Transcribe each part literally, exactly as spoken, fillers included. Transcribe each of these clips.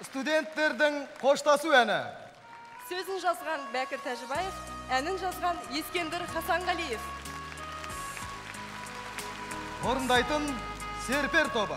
студенттердің қоштасу әні. Сөзін жазған Бәкір Тәжібаев, әнін жазған Ескендір Хасанғалиев. Орындайтын Серпер тобы.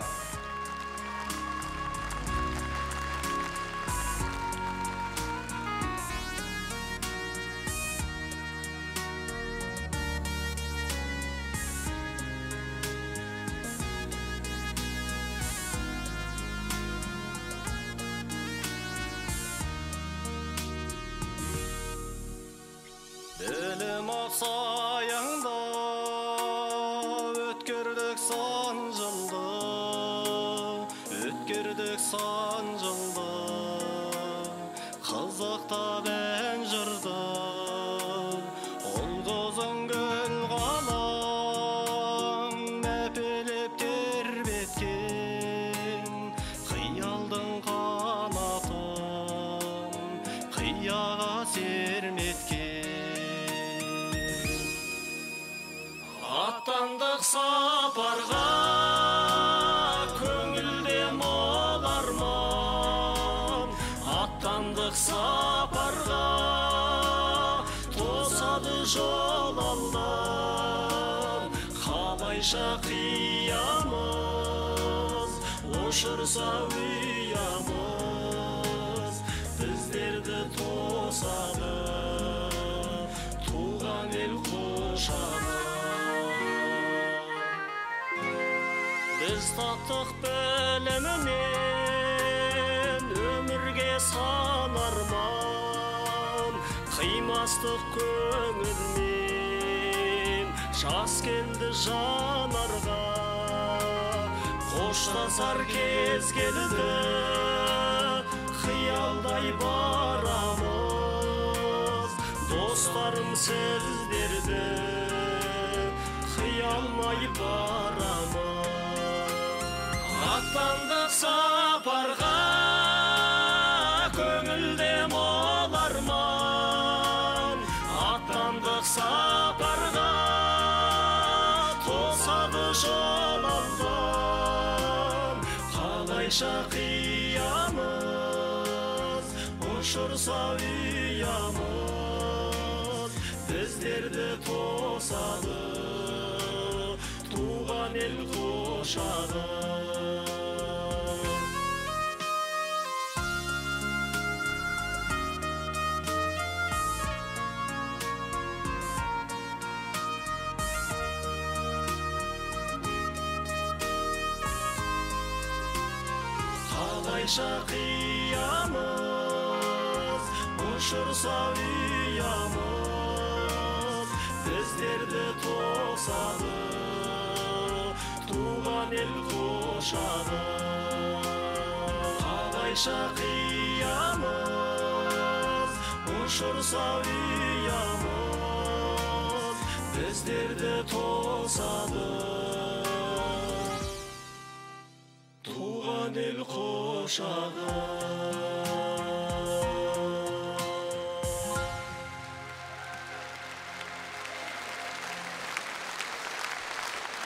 Елім ақсаяңда өткердік сан жылды, өткердік сан жылды, қызықтап ән жырды, ол қозын гүл қалам, мәпелеп тербеткен, қиялдың қанатын, қияға серметкен. Аттандық сапарға, көңілде мол арман. Аттандық сапарға, тосады жол алдан. Қалайша қиямыз, ұшырса ұямыз, біздерді тосады, туған ел қошады. Біз таттық білімінен өмірге сан арман, қимастық көңілмен жас келді жанарға. Қоштасар кез келді, қиялдай барамыз, достарым сіздерді қиялмай барамыз. Аттандық сапарға, көңілде мол арман. Аттандық сапарға, тосады жол алдан. Қалайша қиямыз, ұшырса ұямыз, біздерді тосады, туған ел қошады. Қалайша қиямыз, ұшырса ұямыз, біздерді тосады, туған ел қошады. Қалайша қиямыз, ұшырса ұямыз, біздерді тосады, туған ел қошады.